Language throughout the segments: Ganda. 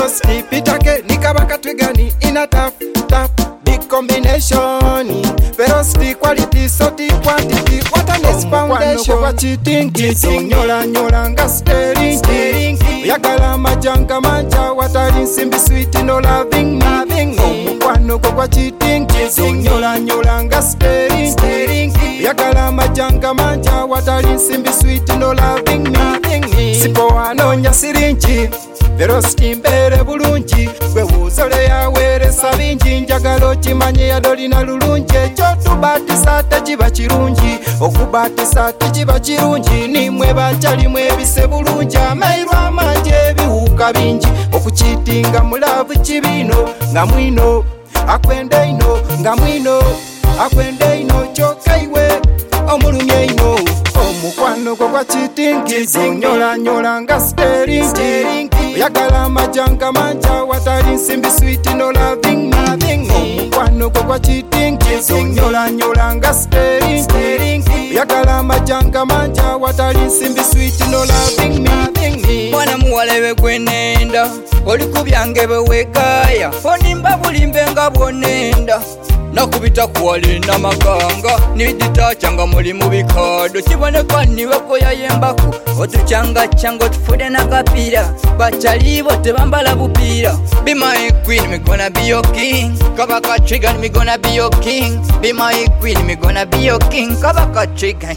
Velocity pitake nikabaka twigani in a tough big combination. Velocity quality soti quantity what a nice foundation. Kwa cheating nyola nga staring yakala majanga manja watali simbi sweet no loving omukwano kwa cheating nyola nga staring yakala majanga manja watali simbi sweet no loving sipo wanonya sirinji Velocity mbere bulungi gwe wuzole yaweeresa bingi njagala okimanye yadolina lulungi ekyo tubatisa tekiba kirungi okubatisa tekiba kirungi nimwe bakyalimu ebise bulungi amairo amangi ebiwuka bingi okukiitinga mulavu kibino nga mwino akwende ino nga mwino akwende ino kyokka iwe omulumye ino omukwano gwo gwa cheating nyola nga staring yakala majanga manja watali nsimbi sweet no loving omukwano gwo gwa cheating nyola nga staring yakala majanga manja watali nsimbi sweet no loving mwana muwalewe gwenenda oli kubyange bewekaya onimba bulimbe nga bwonenda nakubita kuwali namaganga niditachanga muli mubikado kiboneka niwekoya yembaku otuchanga otufude nakapira bachalibo tebambala bupira. Be my queen, me gonna be your king. Kabaka trigger, me gonna be your king. Be my queen, me gonna be your king. Kabaka trigger.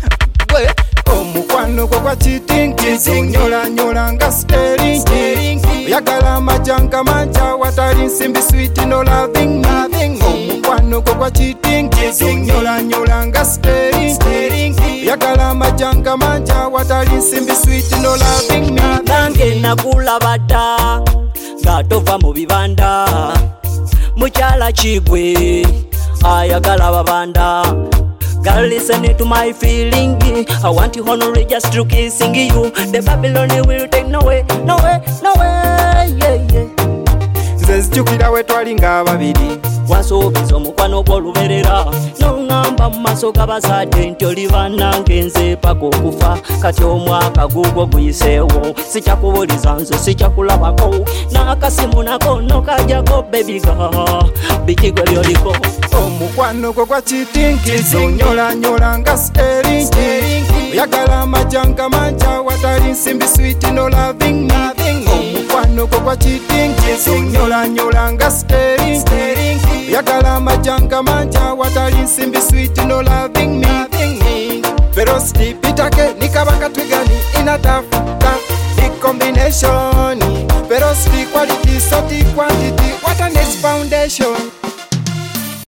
Omukwano kwa cheating nyola nga staring yakala majanga manja watali nsimbi sweet no loving omukwano kwa cheating nyola nga staring yakala majanga manja watali nsimbi sweet no loving nange nakulaba dda nga tova mu bibanda mukyala kigwe ayagala babanda. Girl, listen to my feeling. I want you honorary just to kissing you. The Babylon will take no way. Yeah. Nze nzijukira we twalinga ababiri wansuubiza omukwano gw'oluberera n'oŋŋamba mu maaso g'abazadde nti oli bannange nze paka okufa kati omwaka gugwo guyiseewo sikyakubuliza nze sikyakulabako n'akasimu nako nokajjako bebiga bikigwe byoliko. Omukwano gwo gwa cheating nyola nga staring yakala majanga manja watali nsimbi sweet no loving omukwano gwo gwa cheating nyola nga staring yakala majanga manja watali nsimbi sweet no loving Velocity pitake nikabaka twigani in a tough big combination. Velocity quality soti quantity what a nice foundation.